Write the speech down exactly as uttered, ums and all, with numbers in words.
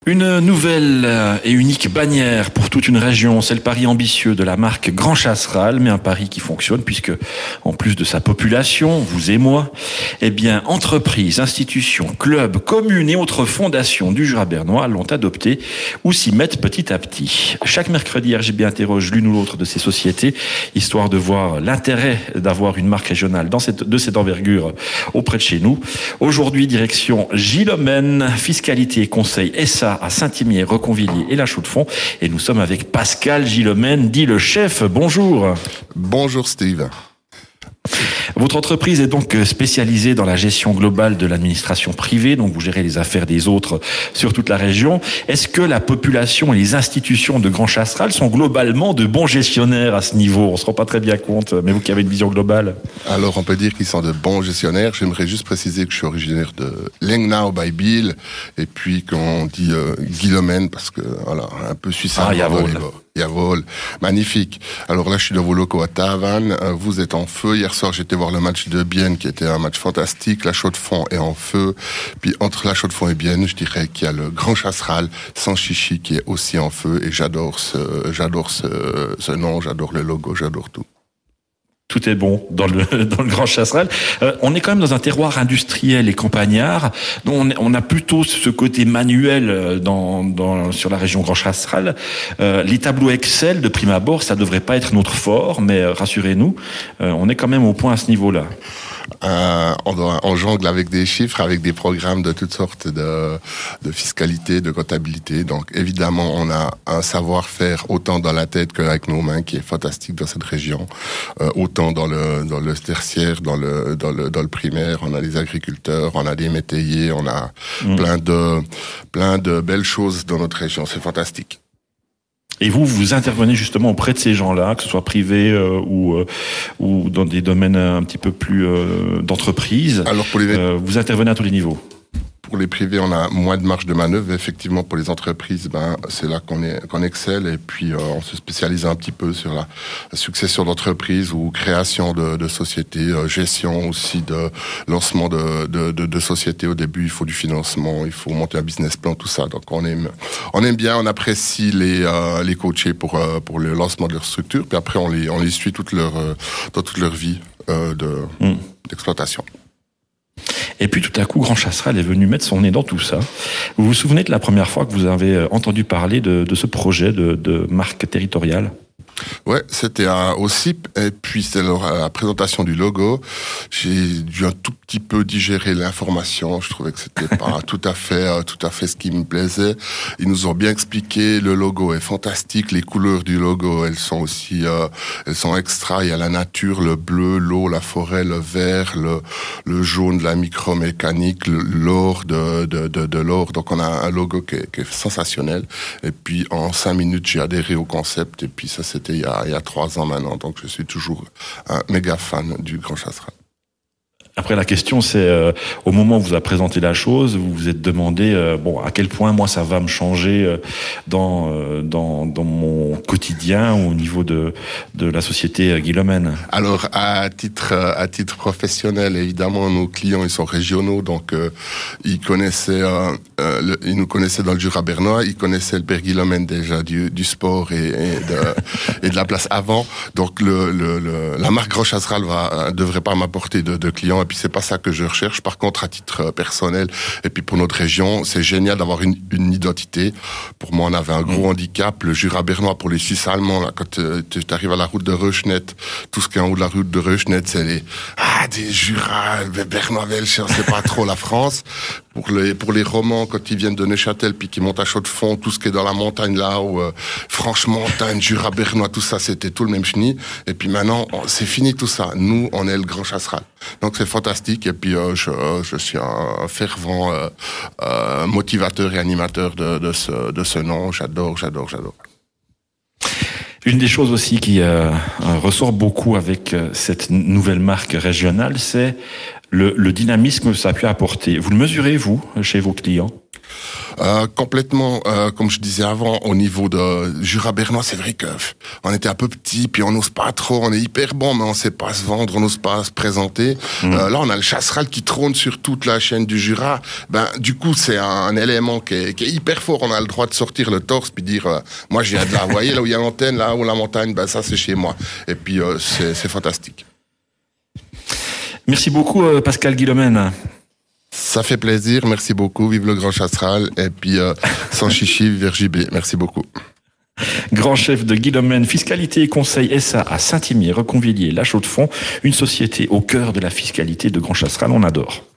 Une nouvelle et unique bannière pour toute une région, c'est le pari ambitieux de la marque Grand Chasseral, mais un pari qui fonctionne puisque, en plus de sa population, vous et moi, eh bien, entreprises, institutions, clubs, communes et autres fondations du Jura bernois l'ont adopté ou s'y mettent petit à petit. Chaque mercredi, R G B interroge l'une ou l'autre de ces sociétés, histoire de voir l'intérêt d'avoir une marque régionale dans cette, de cette envergure auprès de chez nous. Aujourd'hui, direction Gilomène, fiscalité et conseil S A à Saint-Imier, Reconvilliers et La Chaux-de-Fonds. Et nous sommes avec Pascal Gilomène, dit le chef. Bonjour. Bonjour Steve. Votre entreprise est donc spécialisée dans la gestion globale de l'administration privée, donc vous gérez les affaires des autres sur toute la région. Est-ce que la population et les institutions de Grand Chasseral sont globalement de bons gestionnaires à ce niveau? On ne se rend pas très bien compte, mais vous qui avez une vision globale. Alors on peut dire qu'ils sont de bons gestionnaires. J'aimerais juste préciser que je suis originaire de Lengnau by Biel, et puis qu'on dit euh, Gilomène parce que voilà, un peu suisse. Ah, jawohl. Jawohl, magnifique. Alors là, je suis dans vos locaux à Tavannes. Vous êtes en feu. Hier soir, j'étais voir le match de Bienne, qui était un match fantastique. La Chaux-de-Fonds est en feu. Puis entre La Chaux-de-Fonds et Bienne, je dirais qu'il y a le Grand Chasseral sans chichi qui est aussi en feu. Et j'adore ce, j'adore ce, ce nom, j'adore le logo, j'adore tout. Tout est bon dans le, dans le Grand Chasseral. Euh, on est quand même dans un terroir industriel et campagnard. Donc on, on a plutôt ce côté manuel dans, dans, sur la région Grand Chasseral. Euh, les tableaux Excel, de prime abord, ça devrait pas être notre fort, mais euh, rassurez-nous, euh, on est quand même au point à ce niveau-là. Euh, on, doit, on jongle avec des chiffres, avec des programmes de toutes sortes de, de fiscalité, de comptabilité. Donc évidemment, on a un savoir-faire autant dans la tête qu'avec nos mains qui est fantastique dans cette région. Euh, autant dans le, dans le tertiaire, dans le, dans, le, dans le primaire, on a des agriculteurs, on a des métayers, on a mmh. plein de, plein de belles choses dans notre région. C'est fantastique. Et vous, vous intervenez justement auprès de ces gens-là, que ce soit privé euh, ou euh, ou dans des domaines un petit peu plus euh, d'entreprise. Alors pour les euh, vous intervenez à tous les niveaux. Pour les privés, on a moins de marge de manœuvre. Effectivement, pour les entreprises, ben c'est là qu'on est qu'on excelle. Et puis euh, on se spécialise un petit peu sur la, la succession d'entreprises ou création de, de sociétés, euh, gestion aussi de lancement de, de, de, de sociétés. Au début, il faut du financement, il faut monter un business plan, tout ça. Donc on aime on aime bien, on apprécie les euh, les coacher pour euh, pour le lancement de leur structure. Puis après, on les on les suit toute leur euh, dans toute leur vie euh, de mmh. d'exploitation. Et puis tout à coup, Grand Chasseral est venu mettre son nez dans tout ça. Vous vous souvenez de la première fois que vous avez entendu parler de, de ce projet de, de marque territoriale ? Ouais, c'était à, au C I P, et puis c'est la, la présentation du logo. J'ai dû un tout petit peu digérer l'information. Je trouvais que c'était pas tout à fait, tout à fait ce qui me plaisait. Ils nous ont bien expliqué. Le logo est fantastique. Les couleurs du logo, elles sont aussi, euh, elles sont extra. Il y a la nature, le bleu, l'eau, la forêt, le vert, le, le jaune de la micromécanique, l'or de, de, de, de l'or. Donc on a un logo qui est, qui est sensationnel. Et puis en cinq minutes, j'ai adhéré au concept. Et puis ça, c'était il y a, il y a trois ans maintenant, donc je suis toujours un méga fan du Grand Chasseral. Après, la question, c'est euh, au moment où vous avez présenté la chose, vous vous êtes demandé euh, bon, à quel point moi ça va me changer euh, dans euh, dans dans mon quotidien ou au niveau de de la société euh, Gilomène. Alors à titre à titre professionnel, évidemment, nos clients ils sont régionaux, donc euh, ils connaissaient euh, euh, le, ils nous connaissaient dans le Jura bernois, ils connaissaient le père Gilomène déjà du du sport et, et de et de la place avant. Donc le le, le la marque Grand Chasseral va devrait pas m'apporter de, de clients. Et puis c'est pas ça que je recherche. Par contre, à titre personnel, et puis pour notre région, c'est génial d'avoir une, une identité. Pour moi, on avait un gros mmh. handicap. Le Jura bernois, pour les Suisses allemands, là, quand euh, tu arrives à la route de Reuschnet, tout ce qui est en haut de la route de Reuschnet, c'est les ah des Jura, bernois, belges, c'est pas trop la France. Pour les pour les Romans, quand ils viennent de Neuchâtel puis qu'ils montent à Chaux-de-Fonds, tout ce qui est dans la montagne là, où euh, franchement, montagne, Jura bernois, tout ça, c'était tout le même chenille. Et puis maintenant, on, c'est fini tout ça. Nous, on est le Grand Chasseral. Donc c'est fantastique. Et puis euh, je, euh, je suis un fervent euh, euh, motivateur et animateur de, de ce de ce nom. J'adore, j'adore, j'adore. Une des choses aussi qui euh, ressort beaucoup avec cette nouvelle marque régionale, c'est le, le dynamisme que ça a pu apporter. Vous le mesurez, vous, chez vos clients? Euh, complètement, euh, comme je disais avant, au niveau de Jura bernois, c'est vrai que pff, on était un peu petit, puis on n'ose pas trop, on est hyper bon, mais on sait pas se vendre, on n'ose pas se présenter. Mmh. Euh, là, on a le chasseral qui trône sur toute la chaîne du Jura. Ben, du coup, c'est un, un élément qui est, qui est hyper fort. On a le droit de sortir le torse puis dire, euh, moi, je viens de là, vous voyez, là où il y a l'antenne, là où la montagne, ben ça, c'est chez moi. Et puis, euh, c'est, c'est fantastique. Merci beaucoup, euh, Pascal Guillaumen. Ça fait plaisir, merci beaucoup, vive le Grand Chasseral, et puis euh, sans chichi, vive J B, merci beaucoup. Grand chef de Guillaumen, fiscalité et conseil S A à Saint-Imier, Reconvilier, La Chaux-de-Fonds, une société au cœur de la fiscalité de Grand Chasseral, on adore.